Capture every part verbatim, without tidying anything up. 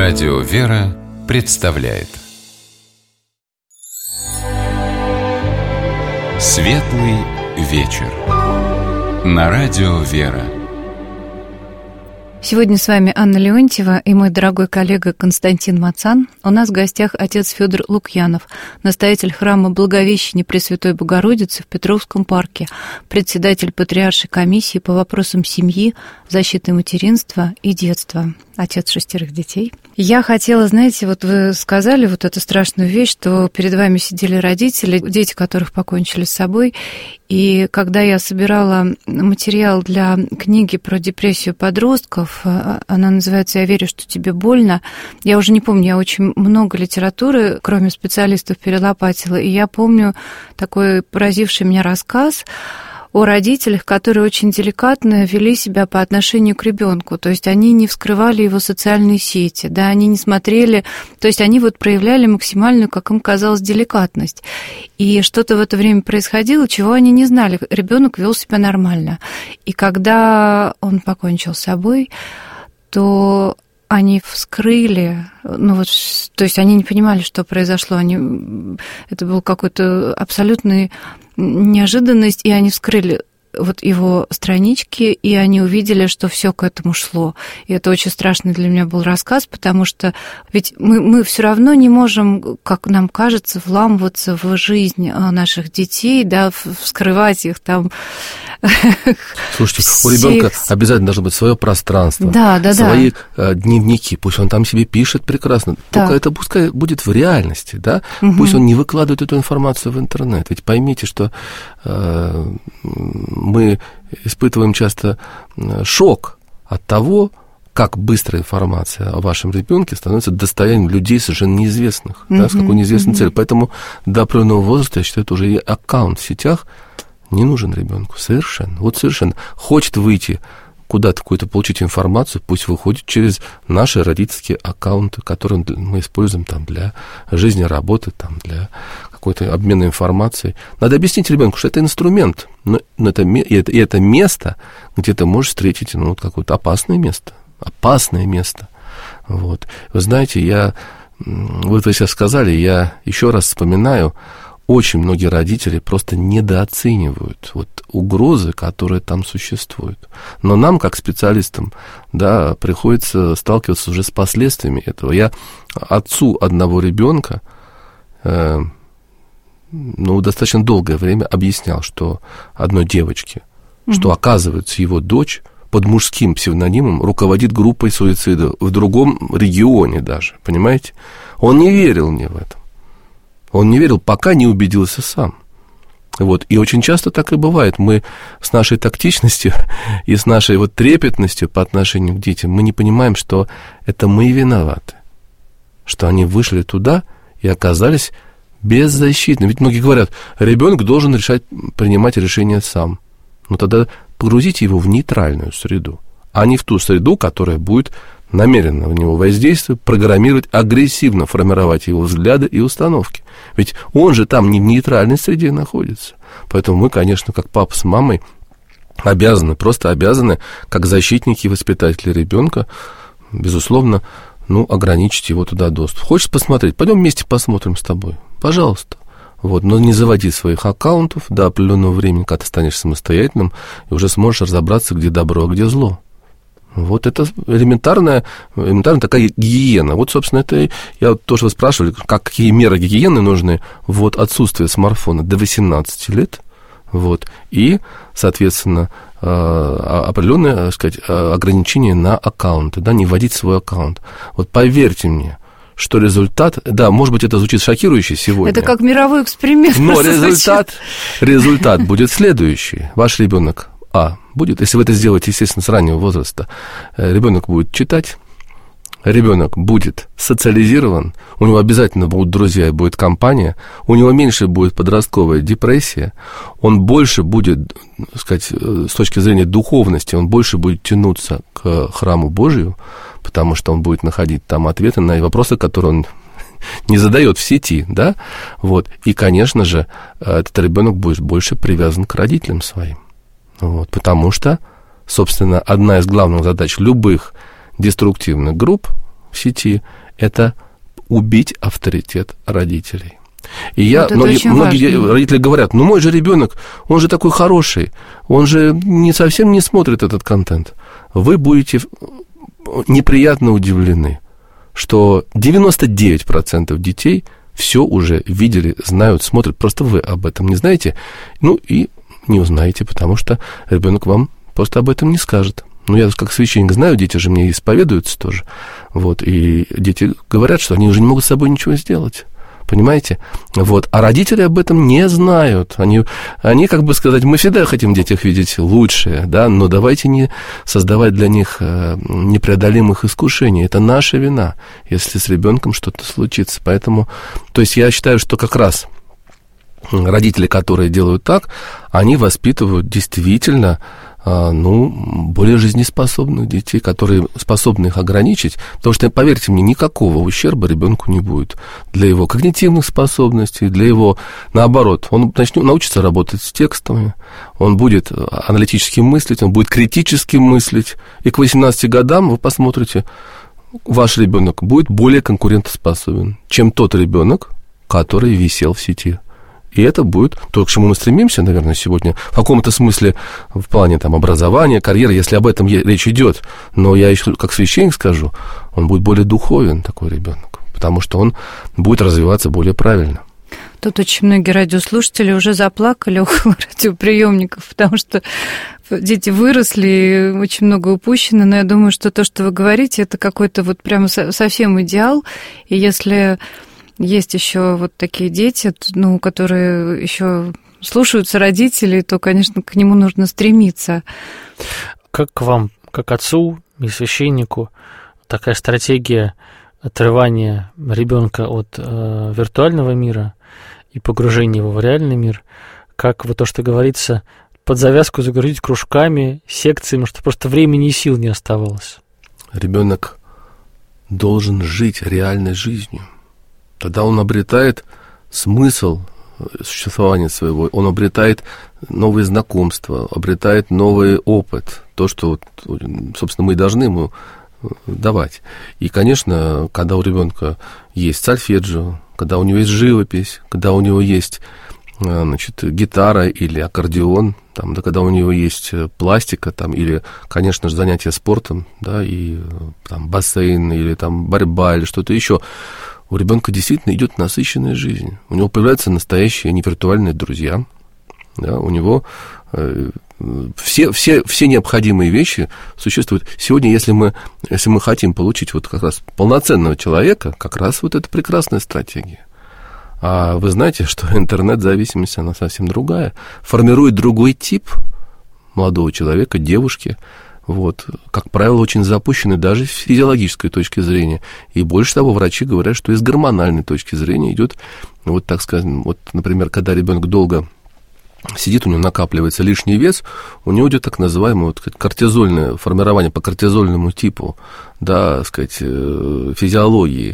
Радио «Вера» представляет Светлый вечер на Радио «Вера». Сегодня с вами Анна Леонтьева и мой дорогой коллега Константин Мацан. У нас в гостях отец Федор Лукьянов, настоятель храма Благовещения Пресвятой Богородицы в Петровском парке, председатель Патриаршей комиссии по вопросам семьи, защиты материнства и детства, отец шестерых детей. Я хотела, знаете, вот вы сказали вот эту страшную вещь, что перед вами сидели родители, дети которых покончили с собой, и когда я собирала материал для книги про депрессию подростков, она называется «Я верю, что тебе больно», я уже не помню, я очень много литературы, кроме специалистов, перелопатила, и я помню такой поразивший меня рассказ о родителях, которые очень деликатно вели себя по отношению к ребенку, то есть они не вскрывали его социальные сети, да, они не смотрели, то есть они вот проявляли максимальную, как им казалось, деликатность. И что-то в это время происходило, чего они не знали. Ребенок вел себя нормально. И когда он покончил с собой, то они вскрыли, ну вот, то есть они не понимали, что произошло, они, это был какой-то абсолютный неожиданность, и они вскрыли вот его странички, и они увидели, что все к этому шло. И это очень страшный для меня был рассказ, потому что ведь мы, мы все равно не можем, как нам кажется, вламываться в жизнь наших детей, да, вскрывать их там. Слушайте, всех... у ребенка обязательно должно быть свое пространство, да, да, свои да. дневники, пусть он там себе пишет прекрасно, да. Только это пускай будет в реальности, да, угу. Пусть он не выкладывает эту информацию в интернет. Ведь поймите, что э, мы испытываем часто шок от того, как быстро информация о вашем ребенке становится достоянием людей совершенно неизвестных, mm-hmm. да, с какой неизвестной mm-hmm. целью. Поэтому до определенного возраста, я считаю, это уже и аккаунт в сетях не нужен ребенку совершенно. Вот совершенно. Хочет выйти куда-то, какую-то получить информацию, пусть выходит через наши родительские аккаунты, которые мы используем там для жизни, работы, там, для какой-то обмена информацией. Надо объяснить ребенку, что это инструмент, но это, и, это, и это место, где ты можешь встретить ну, вот какое-то опасное место. Опасное место. Вот. Вы знаете, я, вот вы сейчас сказали, я еще раз вспоминаю, очень многие родители просто недооценивают вот угрозы, которые там существуют. Но нам, как специалистам, да, приходится сталкиваться уже с последствиями этого. Я отцу одного ребенка э, ну, достаточно долгое время объяснял, что одной девочке, mm-hmm. что, оказывается, его дочь под мужским псевдонимом руководит группой суицида в другом регионе даже, понимаете? Он не верил мне в это. Он не верил, пока не убедился сам. Вот. И очень часто так и бывает. Мы с нашей тактичностью и с нашей вот трепетностью по отношению к детям, мы не понимаем, что это мы виноваты, что они вышли туда и оказались беззащитны. Ведь многие говорят, ребенок должен решать, принимать решения сам. Ну тогда погрузите его в нейтральную среду, а не в ту среду, которая будет намеренно в него воздействовать, программировать, агрессивно формировать его взгляды и установки. Ведь он же там не в нейтральной среде находится. Поэтому мы, конечно, как папа с мамой, обязаны, просто обязаны, как защитники и воспитатели ребенка, безусловно, ну, ограничить его туда доступ. Хочешь посмотреть? Пойдем вместе посмотрим с тобой. Пожалуйста. Вот, но не заводи своих аккаунтов до определенного времени, когда ты станешь самостоятельным, и уже сможешь разобраться, где добро, а где зло. Вот это элементарная, элементарная такая гигиена. Вот, собственно, это я вот тоже вас спрашивали, как, какие меры гигиены нужны. Вот отсутствие смартфона до восемнадцати лет, вот, и, соответственно, определенное, так сказать, ограничение на аккаунты, да, не вводить свой аккаунт. Вот поверьте мне, что результат, да, может быть, это звучит шокирующе сегодня. Это как мировой эксперимент. Но результат, результат будет следующий. Ваш ребенок А будет, если вы это сделаете, естественно, с раннего возраста, ребенок будет читать, ребенок будет социализирован, у него обязательно будут друзья и будет компания, у него меньше будет подростковая депрессия, он больше будет, так сказать, с точки зрения духовности, он больше будет тянуться к храму Божию, потому что он будет находить там ответы на вопросы, которые он не задает в сети, да, вот, и, конечно же, этот ребенок будет больше привязан к родителям своим. Вот, потому что, собственно, одна из главных задач любых деструктивных групп, в сети – это убить авторитет родителей. И я, вот многие, многие родители говорят, ну, мой же ребенок, он же такой хороший, он же не совсем не смотрит этот контент. Вы будете неприятно удивлены, что девяносто девять процентов детей все уже видели, знают, смотрят, просто вы об этом не знаете, ну, и не узнаете, потому что ребенок вам просто об этом не скажет. Ну, я как священник знаю, дети же мне исповедуются тоже, вот, и дети говорят, что они уже не могут с собой ничего сделать. Понимаете? Вот. А родители об этом не знают. Они, они, как бы сказать, мы всегда хотим в детях видеть лучшее, да, но давайте не создавать для них непреодолимых искушений. Это наша вина, если с ребенком что-то случится. Поэтому, то есть я считаю, что как раз родители, которые делают так, они воспитывают действительно, ну, более жизнеспособных детей, которые способны их ограничить, потому что, поверьте мне, никакого ущерба ребенку не будет для его когнитивных способностей, для его, наоборот, он начнет, научится работать с текстами, он будет аналитически мыслить, он будет критически мыслить, и к восемнадцати годам вы посмотрите, ваш ребенок будет более конкурентоспособен, чем тот ребенок, который висел в сети. И это будет то, к чему мы стремимся, наверное, сегодня, в каком-то смысле, в плане там, образования, карьеры, если об этом речь идет. Но я еще как священник скажу, он будет более духовен, такой ребенок, потому что он будет развиваться более правильно. Тут очень многие радиослушатели уже заплакали около радиоприемников, потому что дети выросли, очень много упущено, но я думаю, что то, что вы говорите, это какой-то вот прямо совсем идеал, и если... Есть еще вот такие дети, ну, которые еще слушаются родителей, то, конечно, к нему нужно стремиться. Как вам, как отцу и священнику, такая стратегия отрывания ребенка от э, виртуального мира и погружения его в реальный мир, как вот то, что говорится, под завязку загрузить кружками, секциями, чтобы просто времени и сил не оставалось? Ребенок должен жить реальной жизнью. Тогда он обретает смысл существования своего, он обретает новые знакомства, обретает новый опыт, то, что, собственно, мы и должны ему давать. И, конечно, когда у ребенка есть сольфеджио, когда у него есть живопись, когда у него есть, значит, гитара или аккордеон, там, да, когда у него есть пластика, там, или, конечно же, занятия спортом, да, и там, бассейн, или там, борьба, или что-то еще, у ребенка действительно идет насыщенная жизнь. У него появляются настоящие, не виртуальные друзья. Да, у него э, все, все, все необходимые вещи существуют. Сегодня, если мы, если мы хотим получить вот как раз полноценного человека, как раз вот это прекрасная стратегия. А вы знаете, что интернет-зависимость, она совсем другая. Формирует другой тип молодого человека, девушки. Вот, как правило, очень запущены даже с физиологической точки зрения. И больше того, врачи говорят, что и с гормональной точки зрения идет, вот так скажем, вот, например, когда ребенок долго сидит, у него накапливается лишний вес, у него идет так называемое вот, кортизольное формирование по кортизольному типу, да, сказать, физиологии.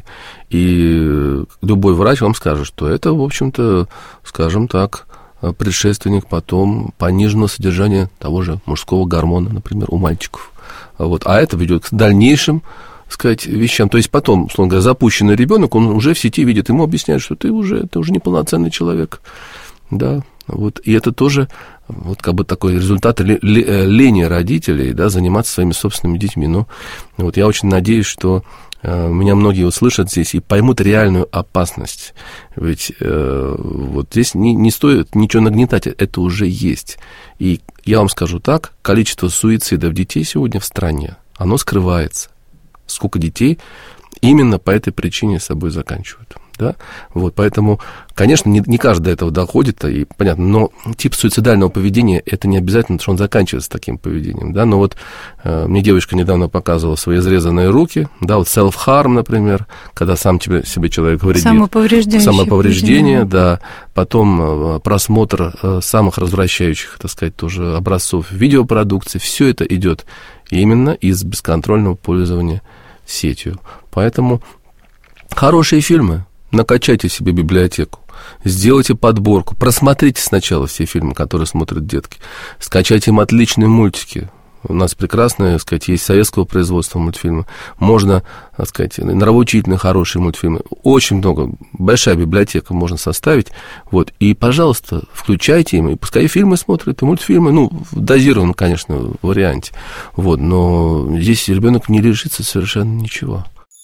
И любой врач вам скажет, что это, в общем-то, скажем так, предшественник потом пониженного содержания того же мужского гормона, например, у мальчиков. Вот. А это ведет к дальнейшим, сказать, вещам. То есть потом, условно говоря, запущенный ребенок, он уже в сети видит, ему объясняют, что ты уже, ты уже неполноценный человек. Да, вот. И это тоже вот как бы такой результат лени родителей, да, заниматься своими собственными детьми. Но вот я очень надеюсь, что меня многие услышат здесь и поймут реальную опасность. Ведь э, вот здесь не, не стоит ничего нагнетать, это уже есть. И я вам скажу так, количество суицидов детей сегодня в стране, оно скрывается. Сколько детей именно по этой причине с собой заканчивают. Да? Вот, поэтому, конечно, не, не каждый до этого доходит, и понятно, но тип суицидального поведения, это не обязательно, что он заканчивается таким поведением, да, но вот э, мне девушка недавно показывала свои изрезанные руки, да, вот self-harm, например, когда сам тебе, себе человек вредит. Самоповреждение. Самоповреждение, да, потом э, просмотр э, самых развращающих, так сказать, тоже образцов видеопродукции, все это идет именно из бесконтрольного пользования сетью. Поэтому хорошие фильмы. Накачайте себе библиотеку, сделайте подборку, просмотрите сначала все фильмы, которые смотрят детки, скачайте им отличные мультики, У нас прекрасные, так сказать, есть советского производства мультфильмы. Можно, так сказать, нравоучительные хорошие мультфильмы. Очень много, большая библиотека можно составить. Вот. И, пожалуйста, включайте им. И пускай фильмы смотрят, и мультфильмы, ну, в дозированном, конечно, варианте. Вот. Но здесь ребенок не лишится совершенно ничего.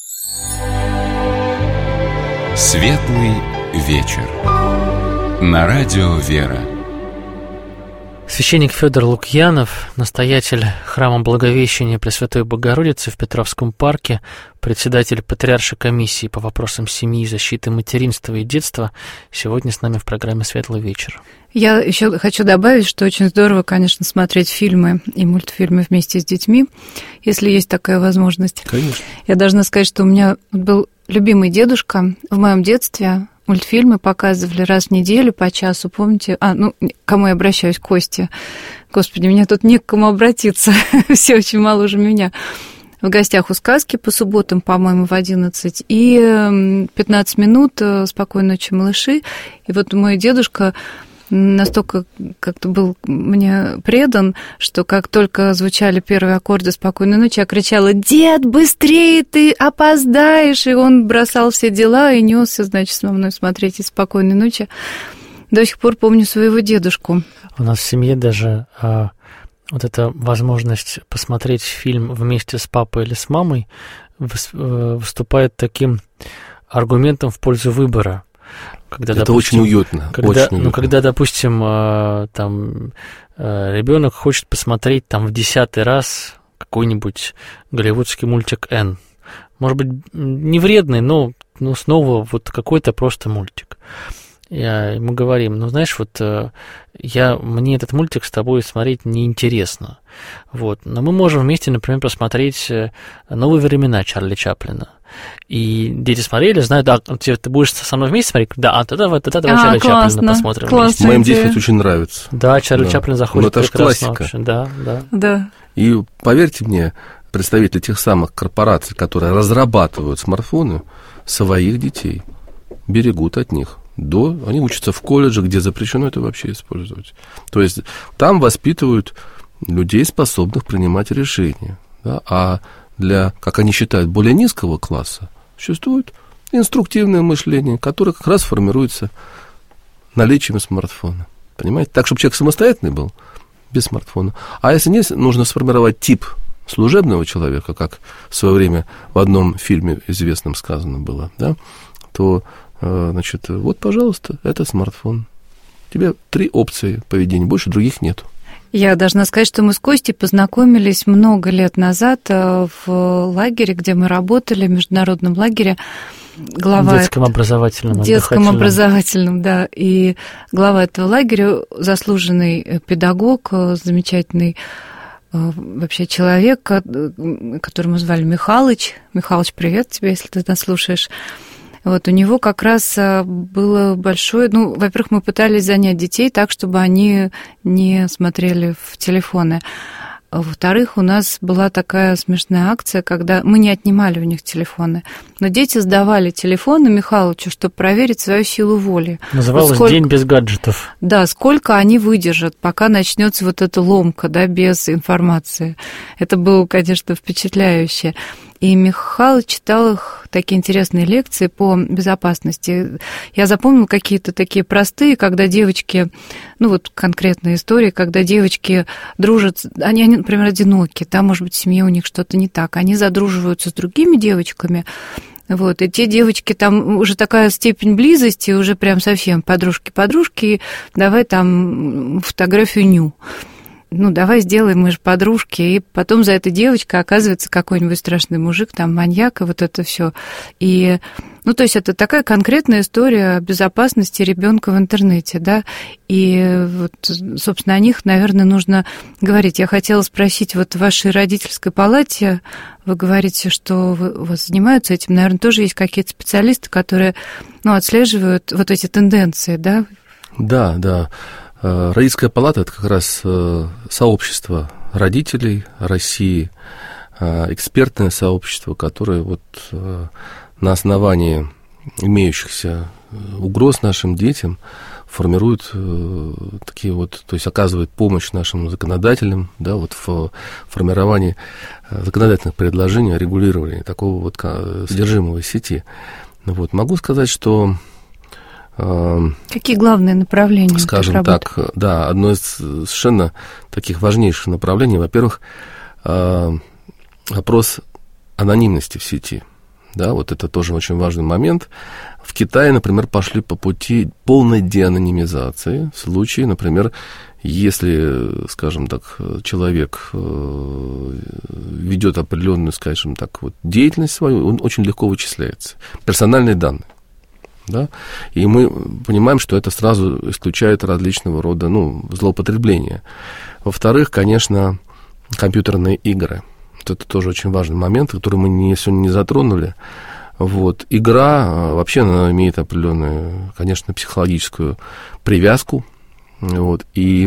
Светлый вечер. На радио «Вера». Священник Федор Лукьянов, настоятель храма Благовещения Пресвятой Богородицы в Петровском парке, председатель Патриаршей комиссии по вопросам семьи, защиты материнства и детства, сегодня с нами в программе «Светлый вечер». Я еще хочу добавить, что очень здорово, конечно, смотреть фильмы и мультфильмы вместе с детьми, если есть такая возможность. Конечно. Я должна сказать, что у меня был любимый дедушка в моем детстве. Мультфильмы показывали раз в неделю по часу, помните? А, ну, к кому я обращаюсь? Косте. Господи, мне тут не к кому обратиться, все очень мало уже меня. В гостях у сказки по субботам, по-моему, в одиннадцать, и пятнадцать минут «Спокойной ночи, малыши». И вот мой дедушка настолько как-то был мне предан, что как только звучали первые аккорды «Спокойной ночи», я кричала: «Дед, быстрее, ты опоздаешь!» И он бросал все дела и несся, значит, со мной смотреть и «Спокойной ночи». До сих пор помню своего дедушку. У нас в семье даже а, вот эта возможность посмотреть фильм вместе с папой или с мамой выступает таким аргументом в пользу выбора. Когда, это допустим, очень уютно. Когда, очень уютно. Ну, когда, допустим, там ребенок хочет посмотреть там в десятый раз какой-нибудь голливудский мультик «Энн». Может быть, не вредный, но, но снова вот какой-то просто мультик. Я, мы говорим, ну, знаешь, вот я, мне этот мультик с тобой смотреть неинтересно. Вот. Но мы можем вместе, например, посмотреть «Новые времена» Чарли Чаплина. И дети смотрели, знают, да, ты будешь со мной вместе смотреть? Да, а тогда, тогда давай а, Чарли классно, Чаплина посмотрим вместе. Моим детям это очень нравится. Да, Чарли да. Чаплин заходит ну, это прекрасно. Классика. Вообще. Да, да. да. И поверьте мне, представители тех самых корпораций, которые разрабатывают смартфоны, своих детей берегут от них. До, они учатся в колледже, где запрещено это вообще использовать. То есть там воспитывают людей, способных принимать решения. Да? А для, как они считают, более низкого класса существует инструктивное мышление, которое как раз формируется наличием смартфона. Понимаете? Так, чтобы человек самостоятельный был, без смартфона. А если нет, нужно сформировать тип служебного человека, как в свое время в одном фильме известном сказано было, да, то, значит, вот, пожалуйста, это смартфон. У тебя три опции поведения, больше других нету. Я должна сказать, что мы с Костей познакомились много лет назад в лагере, где мы работали, в международном лагере. Глава детском образовательном. Детском образовательном, да. И глава этого лагеря, заслуженный педагог, замечательный вообще человек, которого звали Михалыч. Михалыч, привет тебе, если ты нас слушаешь. Вот у него как раз было большое... Ну, во-первых, мы пытались занять детей так, чтобы они не смотрели в телефоны. Во-вторых, у нас была такая смешная акция, когда мы не отнимали у них телефоны, но дети сдавали телефоны Михалычу, чтобы проверить свою силу воли. Называлось вот сколько... «День без гаджетов». Да, сколько они выдержат, пока начнется вот эта ломка, да, без информации. Это было, конечно, впечатляюще. И Михалыч читал их такие интересные лекции по безопасности. Я запомнила какие-то такие простые, когда девочки, ну вот конкретные истории, когда девочки дружат, они, они, например, одиноки, да, может быть, в семье у них что-то не так, они задруживаются с другими девочками, вот, и те девочки, там уже такая степень близости, уже прям совсем подружки-подружки, давай там фотографию ню. Ну, давай сделаем, мы же подружки, и потом за этой девочкой оказывается какой-нибудь страшный мужик, там, маньяк, и вот это все. И, ну, то есть это такая конкретная история безопасности ребенка в интернете, да, и вот, собственно, о них, наверное, нужно говорить. Я хотела спросить, вот в вашей родительской палате вы говорите, что вы, у вас занимаются этим, наверное, тоже есть какие-то специалисты, которые, ну, отслеживают вот эти тенденции, да? Да, да. Родительская палата – это как раз сообщество родителей России, экспертное сообщество, которое вот на основании имеющихся угроз нашим детям формируют э, такие вот, то есть оказывают помощь нашим законодателям, да, вот в формировании законодательных предложений о регулировании такого вот содержимого сети. Вот. Могу сказать, что... Э, Какие главные направления? Скажем так, да, одно из совершенно таких важнейших направлений, во-первых, э, вопрос анонимности в сети. Да, вот это тоже очень важный момент. В Китае, например, пошли по пути полной деанонимизации в случае, например, если, скажем так, человек ведет определенную, скажем так, вот деятельность свою, он очень легко вычисляется. Персональные данные. Да? И мы понимаем, что это сразу исключает различного рода, ну, злоупотребления. Во-вторых, конечно, компьютерные игры. Вот это тоже очень важный момент, который мы не, сегодня не затронули. Вот. Игра вообще она имеет определенную, конечно, психологическую привязку. Вот. И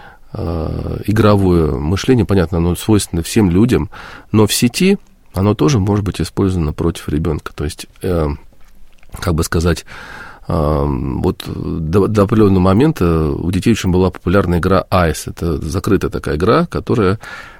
э, игровое мышление, понятно, оно свойственно всем людям, но в сети оно тоже может быть использовано против ребенка. То есть, э, как бы сказать, э, вот до, до определенного момента у детей очень была популярна игра айс. Это закрытая такая игра, которая,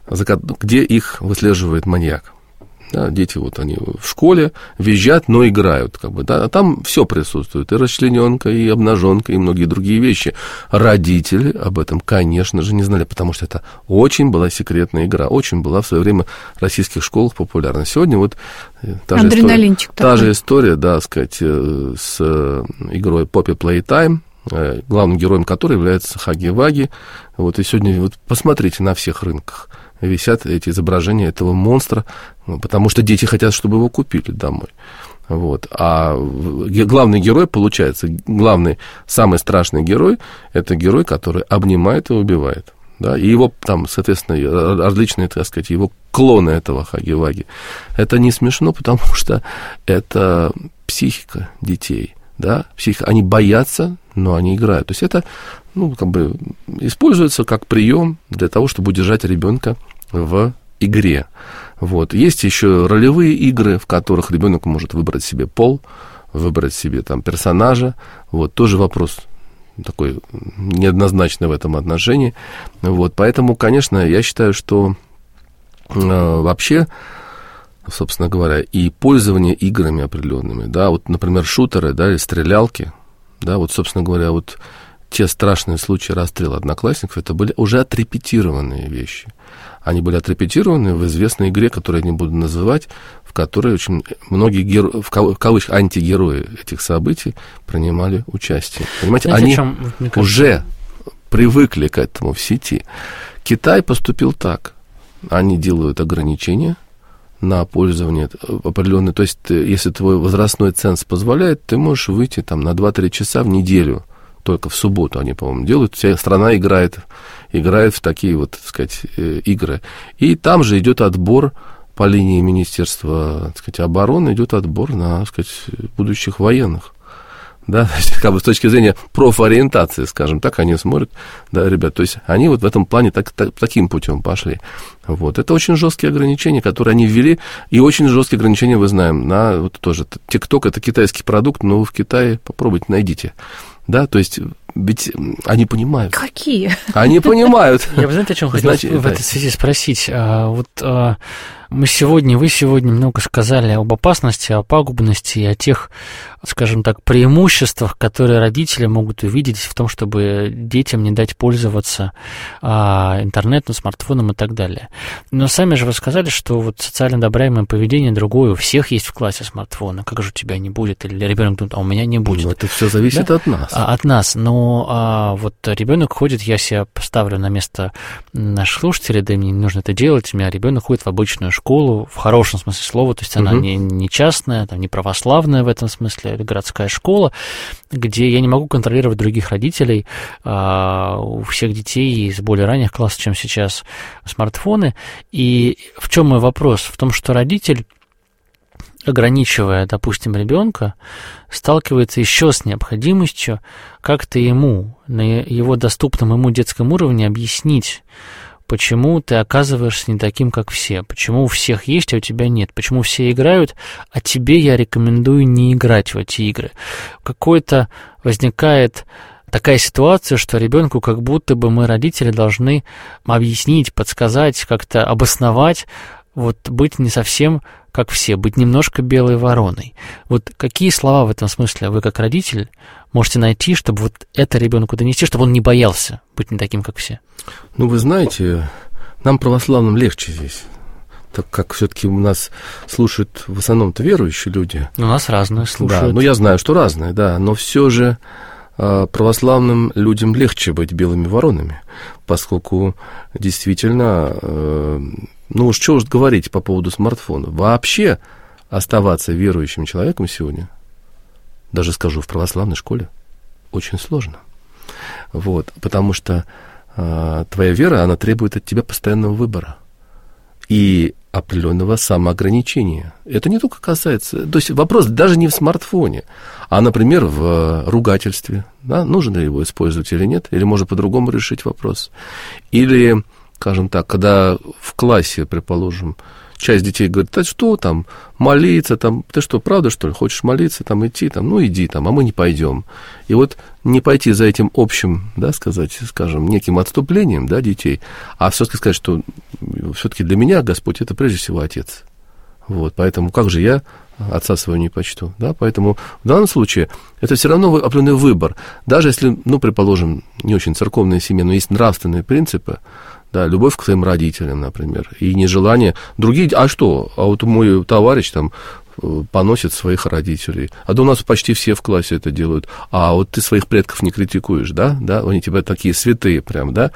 где их выслеживает маньяк. Да, дети вот они в школе визжат, но играют, как бы, да, а там все присутствует, и расчлененка, и обнаженка, и многие другие вещи. Родители об этом, конечно же, не знали, потому что это очень была секретная игра, очень была в свое время в российских школах популярна. Сегодня вот та же история, та же история, да, сказать, с игрой Poppy Playtime, главным героем которой является Хаги-Ваги. Вот, и сегодня вот посмотрите на всех рынках. Висят эти изображения этого монстра, потому что дети хотят, чтобы его купили домой. Вот. А главный герой, получается, главный, самый страшный герой, это герой, который обнимает и убивает. Да? И его там, соответственно, различные, так сказать, его клоны этого Хаги-Ваги. Это не смешно, потому что это психика детей. Да? Психика. Они боятся, но они играют. То есть это, ну, как бы используется как прием для того, чтобы удержать ребенка в игре. Вот. Есть еще ролевые игры, в которых ребенок может выбрать себе пол, выбрать себе там персонажа. Вот. Тоже вопрос такой неоднозначный в этом отношении. Вот. Поэтому, конечно, я считаю, что э, вообще, собственно говоря, и пользование играми определенными, да, вот, например, шутеры, да, или стрелялки, да, вот, собственно говоря, вот те страшные случаи расстрела одноклассников, это были уже отрепетированные вещи. Они были отрепетированы в известной игре, которую я не буду называть, в которой очень многие геро... в кавычках антигерои этих событий принимали участие. Понимаете, знаете, они чем, уже привыкли к этому в сети. Китай поступил так. Они делают ограничения на пользование определенное. То есть, если твой возрастной ценз позволяет, ты можешь выйти там на два-три часа в неделю. Только в субботу они, по-моему, делают. Вся страна играет, играет в такие вот, так сказать, игры. И там же идет отбор по линии Министерства, так сказать, обороны, идет отбор на, так сказать, будущих военных. Да, как бы с точки зрения профориентации, скажем так, они смотрят, да, ребят, то есть они вот в этом плане так, так, таким путем пошли. Вот. Это очень жесткие ограничения, которые они ввели, и очень жесткие ограничения, вы знаем, на вот тоже ТикТок — это китайский продукт, но вы в Китае попробуйте, найдите. Да, то есть ведь они понимают. Какие? Они понимают. Я, вы знаете, о чем хотел в этой связи спросить? Вот мы сегодня, вы сегодня много сказали об опасности, о пагубности и о тех, скажем так, преимуществах, которые родители могут увидеть в том, чтобы детям не дать пользоваться интернетом, смартфоном и так далее. Но сами же вы сказали, что вот социально одобряемое поведение другое, у всех есть в классе смартфоны. Как же у тебя не будет? Или ребенок думает, а у меня не будет. Ну, это все зависит, да? От нас. От нас. Но а, вот ребенок ходит, я себя поставлю на место наших слушателей, да и мне не нужно это делать. У меня ребенок ходит в обычную школу, в хорошем смысле слова, то есть она угу. не, не частная, там, не православная в этом смысле, это городская школа, где я не могу контролировать других родителей. А, у всех детей из более ранних классов, чем сейчас, смартфоны. И в чем мой вопрос? В том, что родитель, ограничивая, допустим, ребенка, сталкивается еще с необходимостью как-то ему, на его доступном ему детском уровне объяснить, почему ты оказываешься не таким, как все, почему у всех есть, а у тебя нет, почему все играют, а тебе я рекомендую не играть в эти игры. Какой-то возникает такая ситуация, что ребенку как будто бы мы, родители, должны объяснить, подсказать, как-то обосновать, вот быть не совсем как все, быть немножко белой вороной. Вот какие слова в этом смысле вы, как родитель, можете найти, чтобы вот это ребенку донести, чтобы он не боялся быть не таким, как все? Ну, вы знаете, нам, православным, легче здесь, так как все-таки у нас слушают в основном-то верующие люди. У нас разные слушают. Да, ну я знаю, что разные, да, но все же православным людям легче быть белыми воронами, поскольку действительно, ну уж что уж говорить по поводу смартфона, вообще оставаться верующим человеком сегодня, даже скажу, в православной школе, очень сложно. Вот, потому что э, твоя вера, она требует от тебя постоянного выбора и определенного самоограничения. Это не только касается... То есть вопрос даже не в смартфоне, а, например, в ругательстве. Да? Нужно ли его использовать или нет? Или можно по-другому решить вопрос? Или, скажем так, когда в классе, предположим, часть детей говорит: да что там, молиться, там, ты что, правда, что ли, хочешь молиться, там, идти, там, ну, иди, там, а мы не пойдем. И вот не пойти за этим общим, да, сказать, скажем, неким отступлением, да, детей, а все-таки сказать, что все-таки для меня Господь — это прежде всего Отец. Вот, поэтому как же я отца своего не почту, да, поэтому в данном случае это все равно определенный выбор. Даже если, ну, предположим, не очень церковная семья, но есть нравственные принципы, да, любовь к своим родителям, например, и нежелание другие... А что? А вот мой товарищ там поносит своих родителей. А да у нас почти все в классе это делают. А вот ты своих предков не критикуешь, да? Да? Они тебя такие святые прям, да?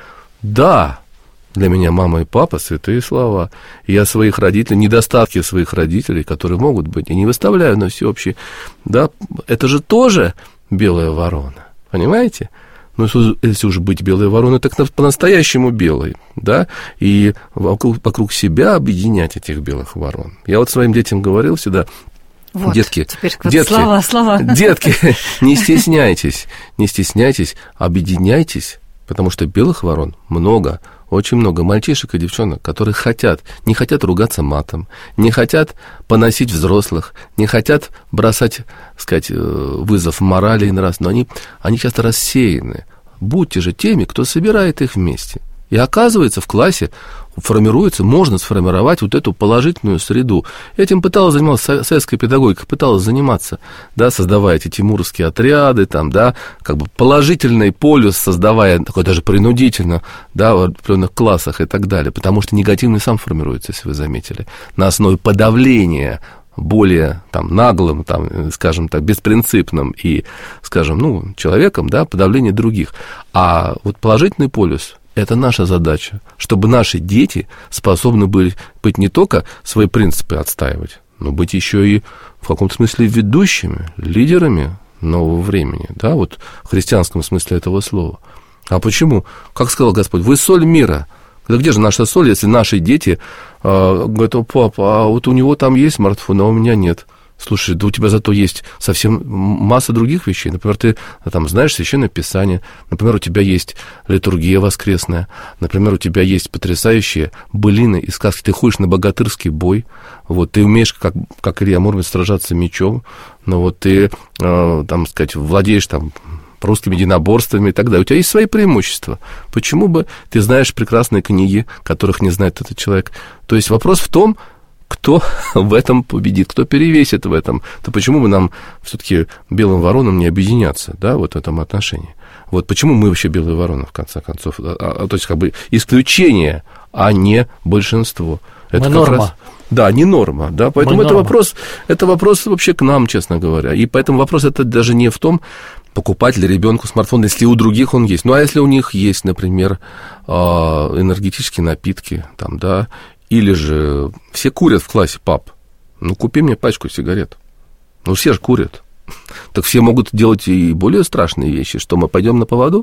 Да! Для меня мама и папа — святые слова. И я своих родителей, недостатки своих родителей, которые могут быть, я не выставляю на всеобщий. Да? Это же тоже белая ворона. Понимаете? Ну, если уж быть белой вороной, так по-настоящему белой, да, и вокруг, вокруг себя объединять этих белых ворон. Я вот своим детям говорил всегда: вот, детки, теперь вот детки, слова, слова. детки, не стесняйтесь, не стесняйтесь, объединяйтесь, потому что белых ворон много. Очень много мальчишек и девчонок, которые хотят, не хотят ругаться матом, не хотят поносить взрослых, не хотят бросать, так сказать, вызов морали и нравственности, но они, они часто рассеяны. Будьте же теми, кто собирает их вместе. И оказывается, в классе формируется, можно сформировать вот эту положительную среду. Этим пыталась заниматься советская педагогика, пыталась заниматься, да, создавая эти тимуровские отряды, там, да, как бы положительный полюс создавая, такой даже принудительно, да, в определенных классах и так далее, потому что негативный сам формируется, если вы заметили, на основе подавления более там наглым, там, скажем так, беспринципным и, скажем, ну, человеком, да, подавление других. А вот положительный полюс — это наша задача, чтобы наши дети способны были быть не только свои принципы отстаивать, но быть еще и в каком-то смысле ведущими, лидерами нового времени, да, вот в христианском смысле этого слова. А почему? Как сказал Господь: вы соль мира. Да где же наша соль, если наши дети э, говорят: о, папа, а вот у него там есть смартфон, а у меня нет. Слушай, да у тебя зато есть совсем масса других вещей. Например, ты там знаешь Священное Писание, например, у тебя есть литургия воскресная, например, у тебя есть потрясающие былины и сказки, ты ходишь на богатырский бой, вот, ты умеешь, как, как Илья Муромец, сражаться мечом, но вот ты, э, там, сказать, владеешь там русскими единоборствами и так далее. У тебя есть свои преимущества. Почему бы ты знаешь прекрасные книги, которых не знает этот человек? То есть вопрос в том, кто в этом победит, кто перевесит в этом, то почему бы нам все-таки белым воронам не объединяться, да, вот в этом отношении? Вот почему мы вообще белые вороны, в конце концов? А, а, то есть, как бы исключение, а не большинство. Это мы норма. Раз, да, не норма, да, поэтому мы это норма. вопрос, это вопрос вообще к нам, честно говоря. И поэтому вопрос это даже не в том, покупать ли ребенку смартфон, если у других он есть. Ну, а если у них есть, например, энергетические напитки, там, да, или же все курят в классе: пап, ну, купи мне пачку сигарет. Ну, все же курят. Так все могут делать и более страшные вещи. Что, мы пойдем на поводу?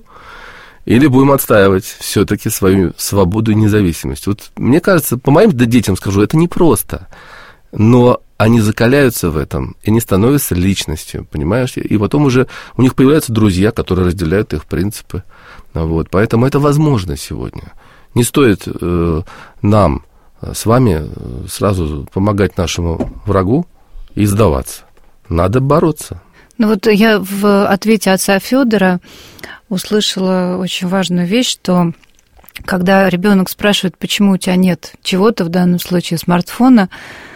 Или будем отстаивать все-таки свою свободу и независимость? Вот мне кажется, по моим детям скажу, это непросто. Но они закаляются в этом, и они становятся личностью, понимаешь? И потом уже у них появляются друзья, которые разделяют их принципы. Вот. Поэтому это возможно сегодня. Не стоит э, нам с вами сразу помогать нашему врагу и сдаваться. Надо бороться. Ну вот я в ответе отца Федора услышала очень важную вещь, что когда ребенок спрашивает, почему у тебя нет чего-то, в данном случае смартфона,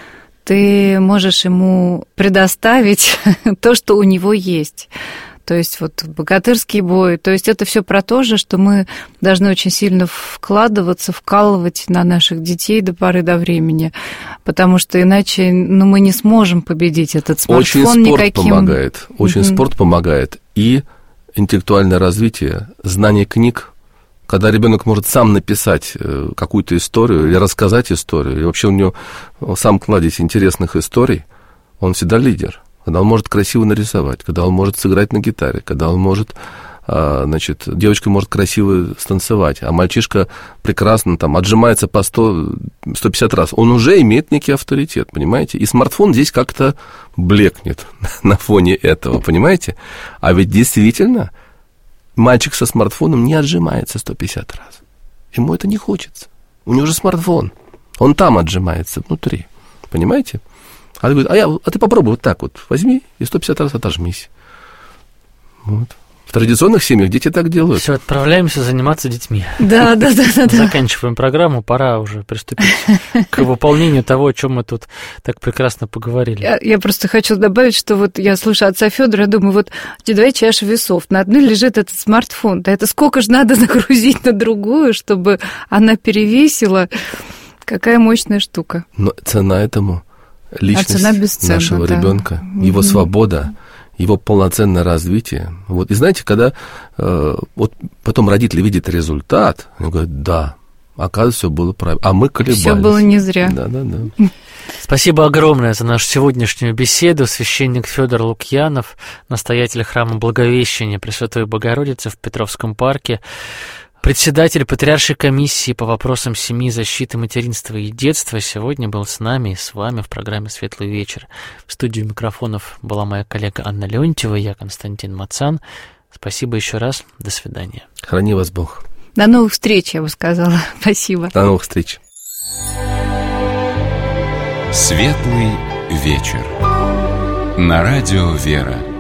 ты можешь ему предоставить то, что у него есть. То есть вот богатырский бой. То есть это все про то же, что мы должны очень сильно вкладываться, вкалывать на наших детей до поры до времени, потому что иначе ну, мы не сможем победить этот смартфон очень спорт никаким. Помогает. Очень mm-hmm. спорт помогает. И интеллектуальное развитие, знание книг, когда ребенок может сам написать какую-то историю или рассказать историю, и вообще у него сам кладезь интересных историй, он всегда лидер. Когда он может красиво нарисовать, когда он может сыграть на гитаре, когда он может, значит, девочка может красиво станцевать, а мальчишка прекрасно там отжимается по сто сто пятьдесят раз, он уже имеет некий авторитет, понимаете? И смартфон здесь как-то блекнет на фоне этого, понимаете? А ведь действительно мальчик со смартфоном не отжимается сто пятьдесят раз. Ему это не хочется. У него же смартфон. Он там отжимается внутри, понимаете? А ты говорит, а, я, а ты попробуй вот так вот, возьми и сто пятьдесят раз отожмись. Вот. В традиционных семьях дети так делают. Все, отправляемся заниматься детьми. Да, да, да, да. Заканчиваем программу, пора уже приступить к выполнению того, о чем мы тут так прекрасно поговорили. Я, я просто хочу добавить, что вот я слушаю отца Федора, думаю, вот две чаши весов, на одной лежит этот смартфон, да это сколько же надо нагрузить на другую, чтобы она перевесила, какая мощная штука. Но цена этому личность а нашего да. ребенка, его mm-hmm. свобода, его полноценное развитие. Вот. И знаете, когда э, вот потом родители видят результат, они говорят, да, оказывается, все было правильно. А мы колебались. Все было не зря. Да, да, да. Спасибо огромное за нашу сегодняшнюю беседу. Священник Федор Лукьянов, настоятель храма Благовещения Пресвятой Богородицы в Петровском парке, председатель Патриаршей комиссии по вопросам семьи, защиты материнства и детства, сегодня был с нами и с вами в программе «Светлый вечер». В студии микрофонов была моя коллега Анна Леонтьева, я Константин Мацан. Спасибо еще раз. До свидания. Храни вас Бог. До новых встреч, я бы сказала. Спасибо. До новых встреч. «Светлый вечер» на радио «Вера».